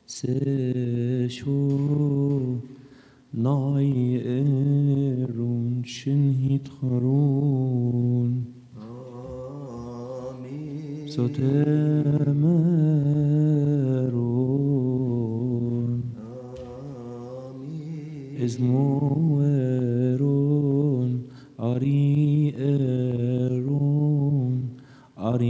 Se shu nai erun shin hitcharun Amen. sotemerun Amen. izmoerun ari erun ari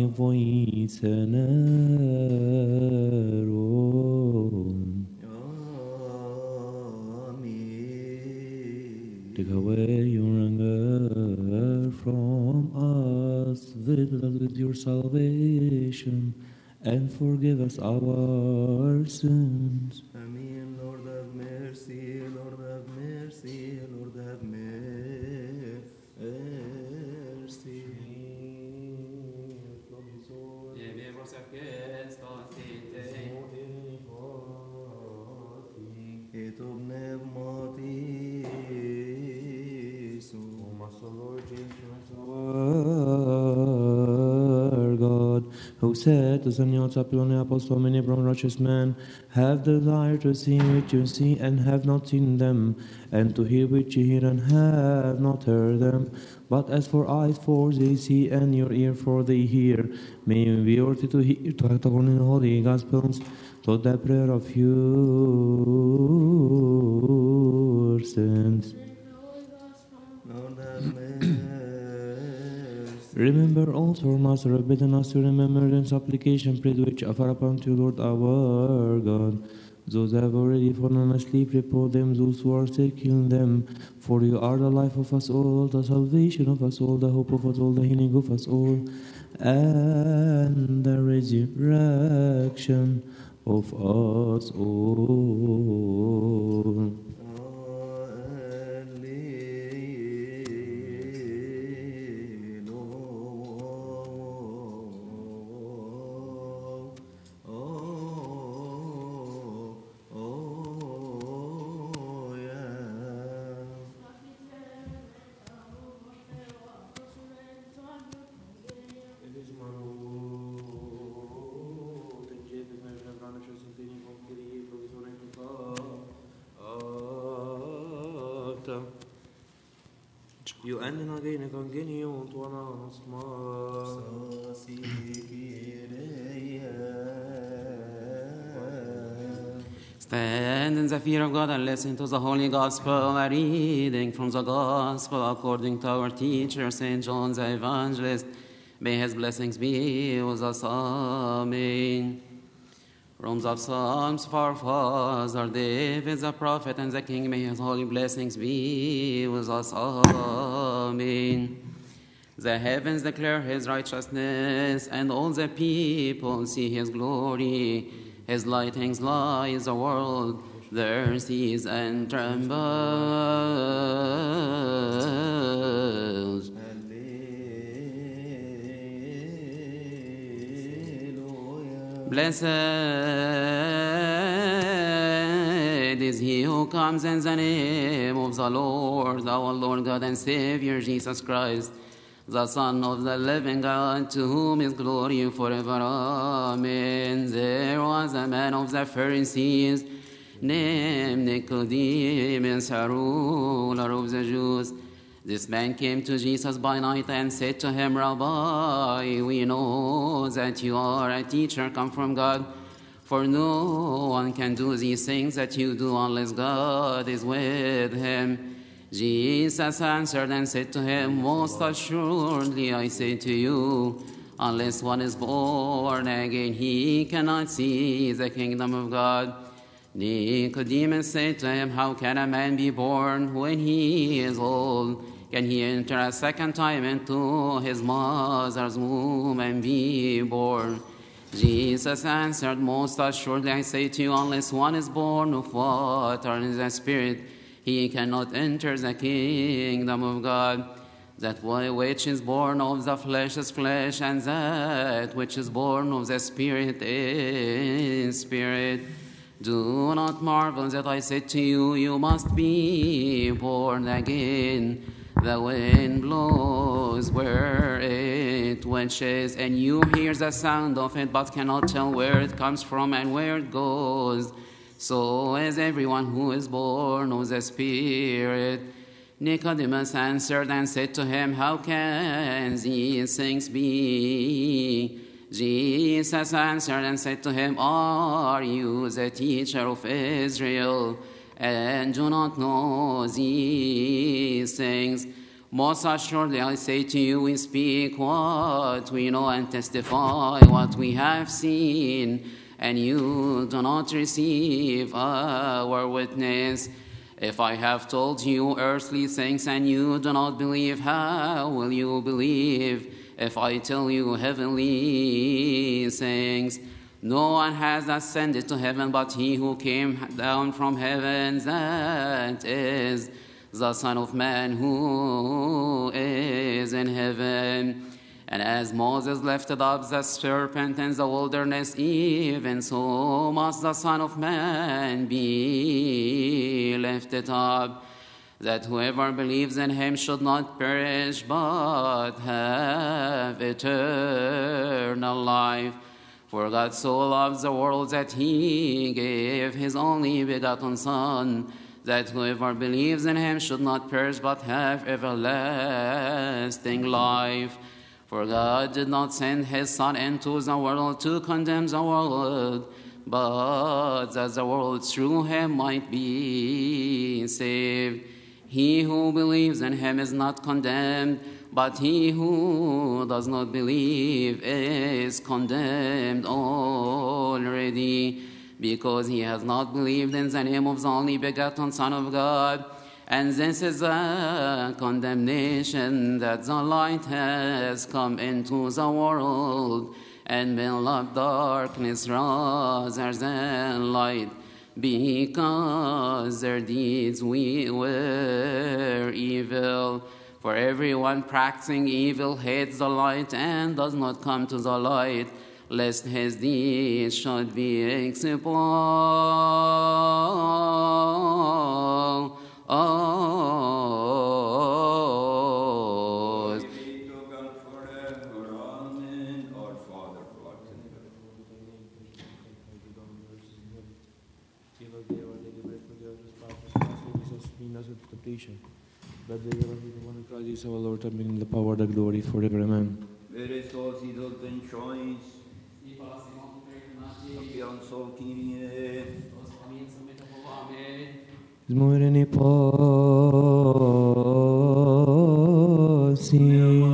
voitenerun. Take away your anger from us, visit us with your salvation, and forgive us our sins. Amen. Lord have mercy, Lord have mercy, Lord have mercy. Et Our God, who said to Samuel Chapel, Apostle, many from righteous men have desired to see which you see and have not seen them, and to hear which you hear and have not heard them. But as for eyes for they see, and your ear for they hear, may you be worthy to hear, to act according to the holy Gospels, to the prayer of your sins. Lord have mercy. Remember also, Master, have bidden us to remember in supplication, pray which offer upon you, Lord our God. Those who have already fallen asleep, repose them. Those who are sick, heal them. For you are the life of us all, the salvation of us all, the hope of us all, the healing of us all, and the resurrection of us all. You and in again continue to Stand in the fear of God and listen to the Holy Gospel, a reading from the Gospel according to our teacher, St. John the Evangelist. May his blessings be with us. Amen. From the Psalms of our Father David, the prophet and the King, may his holy blessings be with us. Amen. The heavens declare his righteousness, and all the people see his glory. His lightnings light the world, the earth sees and trembles. Blessed is he who comes in the name of the Lord, our Lord God and Savior, Jesus Christ, the Son of the living God, to whom is glory forever. Amen. There was a man of the Pharisees named Nicodemus, a ruler of the Jews. This man came to Jesus by night and said to him, Rabbi, we know that you are a teacher come from God, for no one can do these things that you do unless God is with him. Jesus answered and said to him, Most assuredly I say to you, unless one is born again, he cannot see the kingdom of God. Nicodemus said to him, How can a man be born when he is old? Can he enter a second time into his mother's womb and be born? Jesus answered, Most assuredly I say to you, unless one is born of water and the Spirit, he cannot enter the kingdom of God. That which is born of the flesh is flesh, and that which is born of the Spirit is spirit. Do not marvel that I said to you, you must be born again. The wind blows where it wishes, and you hear the sound of it, but cannot tell where it comes from and where it goes. So is everyone who is born of the Spirit. Nicodemus answered and said to him, How can these things be? Jesus answered and said to him, Are you the teacher of Israel, and do not know these things? Most assuredly I say to you, we speak what we know and testify what we have seen, and you do not receive our witness. If I have told you earthly things and you do not believe, how will you believe if I tell you heavenly things? No one has ascended to heaven but he who came down from heaven, that is the Son of Man who is in heaven. And as Moses lifted up the serpent in the wilderness, even so must the Son of Man be lifted up, that whoever believes in him should not perish but have eternal life. For God so loved the world that he gave his only begotten Son, that whoever believes in him should not perish but have everlasting life. For God did not send his Son into the world to condemn the world, but that the world through him might be saved. He who believes in him is not condemned, but he who does not believe is condemned already, because he has not believed in the name of the only begotten Son of God. And this is the condemnation, that the light has come into the world, and men love darkness rather than light, because their deeds were evil. For everyone practicing evil hates the light and does not come to the light, lest his deeds should be exposed. But they will be the one who Christ our Lord, and bring the power, the glory forever. Amen. Zmoreni pasi.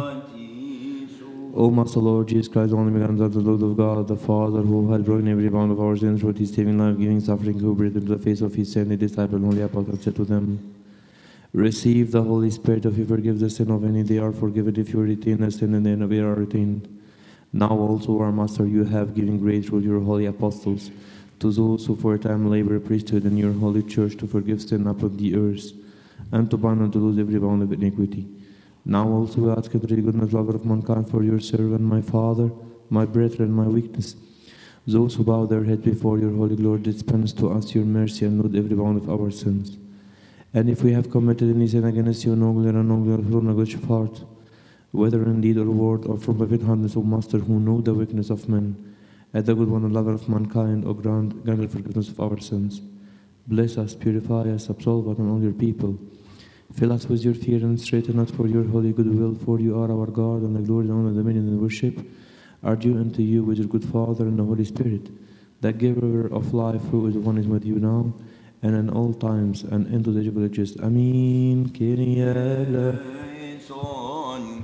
O Master Lord Jesus Christ, only begotten Son, the Lord of God, the Father, who had broken every bound of our sins, through his saving life, giving suffering, who breathed into the face of his saintly disciple, and holy apostle, said to them, Receive the Holy Spirit. If you forgive the sin of any, they are forgiven. If you retain the sin, and then they are retained. Now also, our Master, you have given grace through your holy apostles to those who for a time labor priesthood in your holy church, to forgive sin upon the earth, and to bind and to lose every bound of iniquity. Now also we ask you, the goodness, lover of mankind, for your servant, my Father, my brethren, my weakness, those who bow their head before your holy glory, dispense to us your mercy and load every bound of our sins. And if we have committed any sin against you, no glory and no glory from a good heart, whether in deed or word or from a handness, O Master, who know the weakness of men, and the good one and lover of mankind, O grant the forgiveness of our sins. Bless us, purify us, absolve us and all your people. Fill us with your fear and straighten us for your holy goodwill, for you are our God, and the glory and honor, dominion and worship are due unto you with your good Father and the Holy Spirit, the giver of life, who is one is with you now and in all times and into the age of ages. Amen. Kyrie eleison.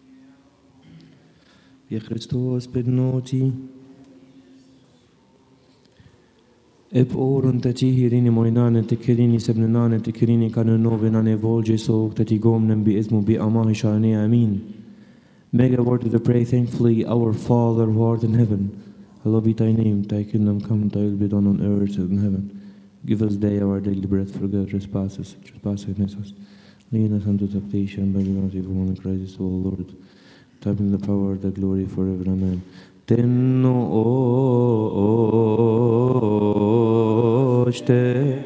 Ye Christos benoti. Ep orun tati hirini moinane te kirini sebnenane te kirini kanenovenane volje so tati gomnen bi ismu bi amahi shane amin. Make a word to pray thankfully, our Father who art in heaven, hallowed be thy name, thy kingdom come, thy will be done on earth as in heaven. Give us day our daily bread, forgive trespasses against us. Lead us into temptation, but deliver us from evil. In Christ, O Lord, thy be the power, the glory forever. Amen. Tenno oste.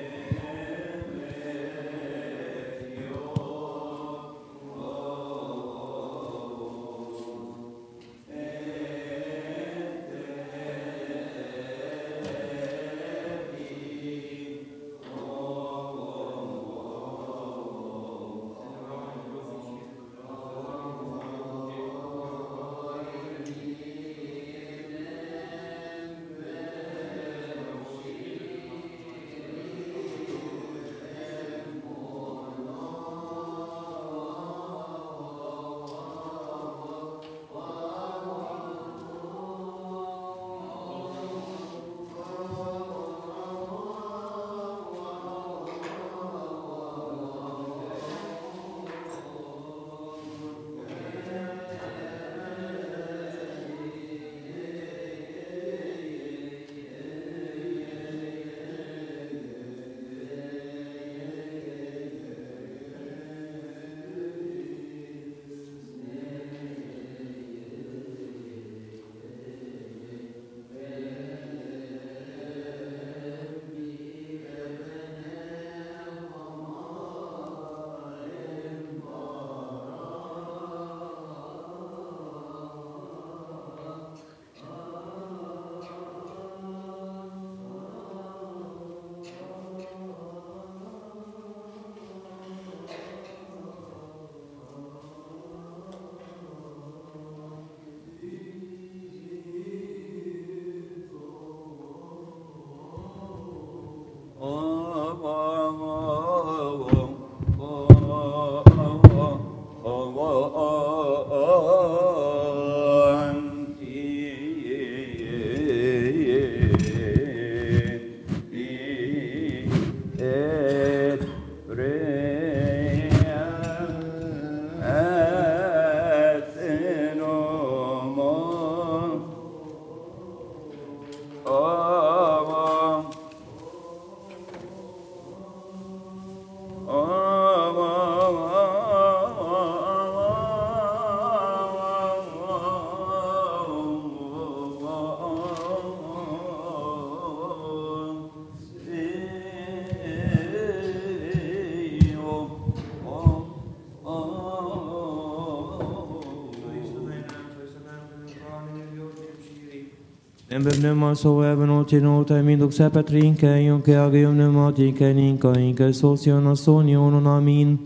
So även åt min dog säpatrinka jonke agium pneumatica ninka inka sociona sonion amin.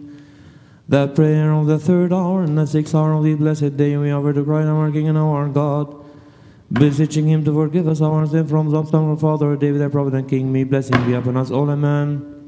The prayer of the third hour and the sixth hour of the blessed day we offer to Christ our King and our God, beseeching him to forgive us our sin from the of our Father David, our prophet and King. May blessing be upon us all. Amen.